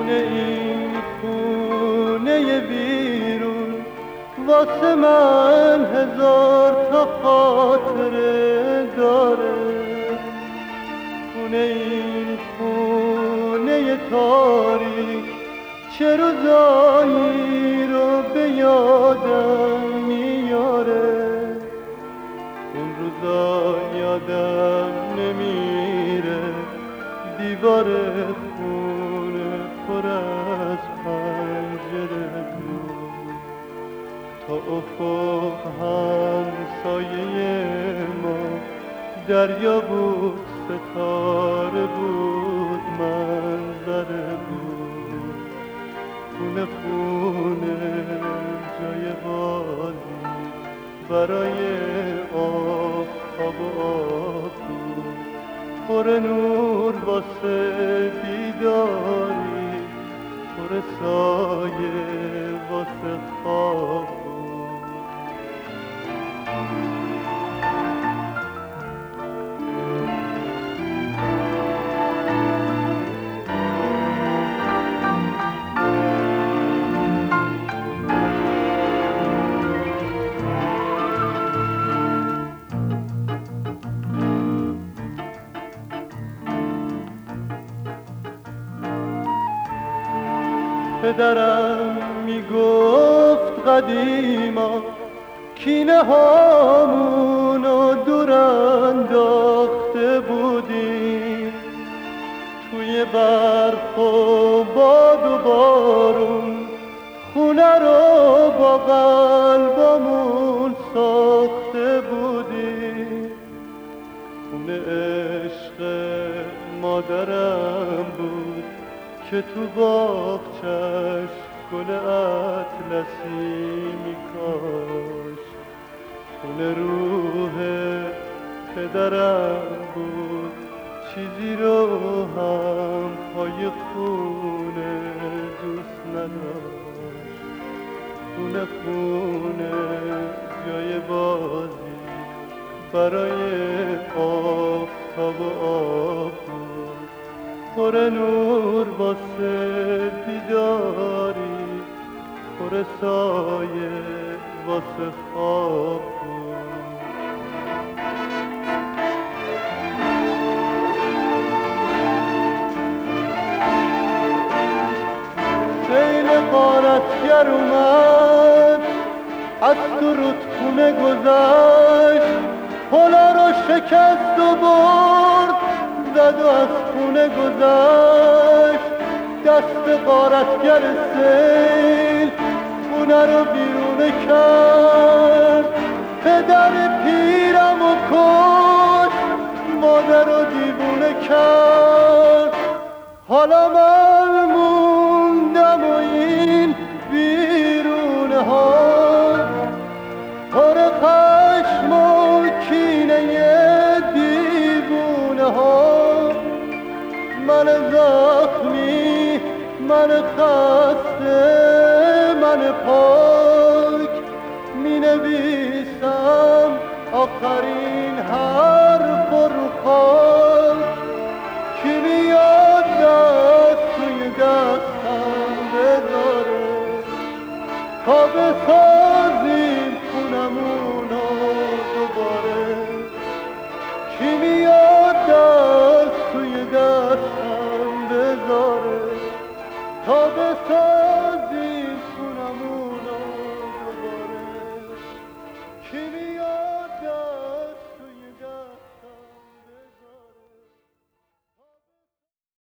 این خونه بیرون واسه من هزار تا خاطره داره. این خونه تاریک چه روزایی رو به یادم میاره. اون روزا یادم نمیره دیوار خونه پر از پنجره بود. تا افق همسایه ما دریا بود، ستاره بود، منظره بود. خونه خونه جای بازی برای آفتاب و آب بود. پر نور واسه بیداری، پر سایه واسه خواب بود. پدرم میگفت قدیما کینه هامونو دور انداخته بودیم. توی برف و باد و بارون خونه رو با قلبمون ساخته بودیم. خونه عشق مادرم بود که تو باغچش گل اطلسی میکاش. خونه روح پدرم بود، چیزی رو هم پای خونه دوست نداشت. خونه خونه جای بازی برای آفتاب و آب بود. پر نور واسه بیداری، پر سایه واسه خواب بود. سیل غارتگر اومد، از تو رودخونه گذشت، پلا رو شکست و برد، زد و از خونه گذشت. دست غارتگر سیل خونه رو بیرونه کرد. پدر پیرم و کشت، مادر رو دیوونه کرد. حالا من موندم و این بیرونه ها پر خشم و کینه دیوونه ها. من زخمی، من خسته، من پاک می نویسم آخرین حرف رو خاک. کی میاد دست توی دستم بذاره تا بسازیم خونمونو دوباره. کی میاد دست توی دستم بذاره تا بسازیم